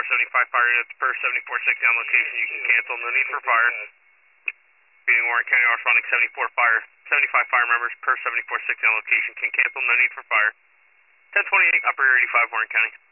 75 fire units per 7460 on location. You can cancel. No need for fire. Being Warren County, responding 75 fire members per 7460 on location. Can cancel. No need for fire. 1028, Upper 85, Warren County.